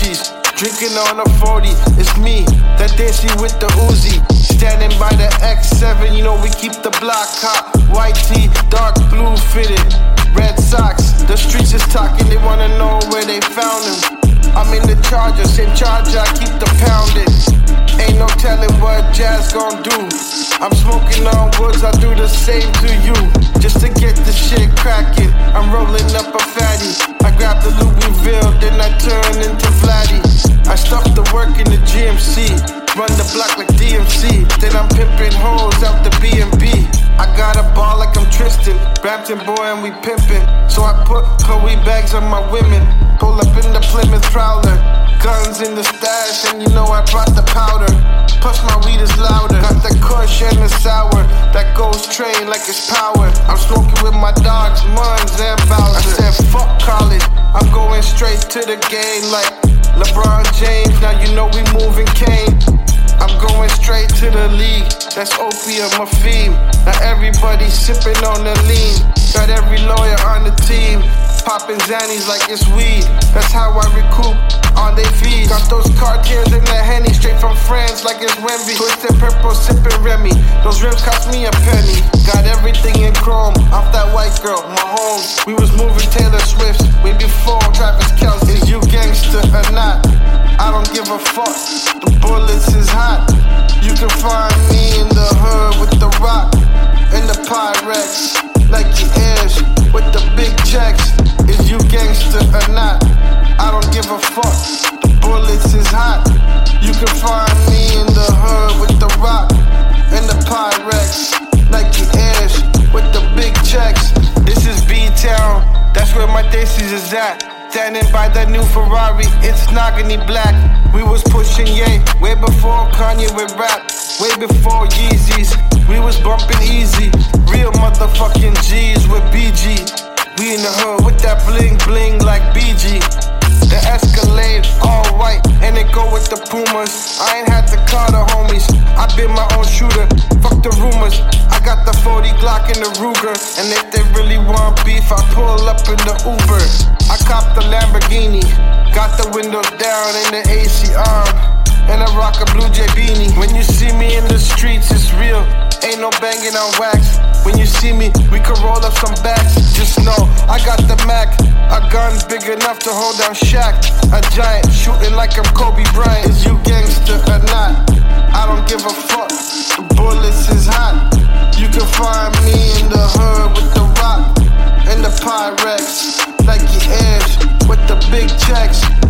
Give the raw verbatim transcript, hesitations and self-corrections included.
Gucci's. Drinking on a forty, it's me, that dancing with the Uzi. Standing by the X seven, you know we keep the block hot. White tee, dark blue fitted, red socks. The streets is talking, they wanna know where they found him. I'm in the Charger, same Charger, I keep the pounding. Ain't no telling what Jazz gon' do. I'm smoking on woods, I do the same to you. Just to get the shit cracking, I'm rolling up a fatty. I grab the Louisville, then I turn into Vladdy. I stuff the work in the G M C, run the block like D M C. Then I'm pimping hoes out the B and B. I got a ball like I'm Tristan, Brampton boy and we pimpin'. So I put Chloe bags on my women. Pull up in the Plymouth Prowler, guns in the stash, and you know I brought the powder. Plus my weed is louder, got the kush and the sour that goes train like it's power. I'm smoking with my dogs, Muns and Bowser. I said fuck college, I'm going straight to the game like LeBron James. Now you know we moving Kane. I'm going straight to the league, that's opium, a fiend. Now everybody sipping on the lean, got every lawyer on the team. Popping Xannies like it's weed, that's how I recoup on they fees. Got those cartiers in the Henny, straight from France like it's Wemby. Twisted purple, sipping Remy, those rims cost me a penny. Got everything in chrome, off that white girl, my home. We was moving Taylor Swift, way before Travis Kelce. Is you gangster or not? I don't give a fuck, the bullets is hot. You can find me in the hood with the rock and the Pyrex, like the Airs with the big checks. Is you gangster or not? I don't give a fuck, the bullets is hot. You can find me in the hood with the rock and the Pyrex, like the Airs with the big checks. This is B-Town, that's where my daisies is at. Standing by that new Ferrari, it's Nogany Black. We was pushing Ye way before Kanye with rap, way before Yeezys. We was bumping easy, real motherfucking G's with B G. We in the hood with that bling bling like B G. The Escalade, all white, and it go with the Pumas. I ain't had to call the homies, I been my own shooter. Fuck the rumors, I got the forty Glock in the Ruger. And if they really want beef, I pull up in the Uber. I cop the Lamborghini, got the windows down and the A C on, and I rock a Blue Jay beanie. When you see me in the streets, it's real, ain't no banging on wax. When you see me, we can roll up some backs. Just know, I got the Mac, a gun big enough to hold down Shaq. A giant, shooting like I'm Kobe Bryant. Is you gangster or not? I don't give a fuck, the bullets is hot. You can find me in the hood with the rock and the Pyrex, like the Airs with the big checks.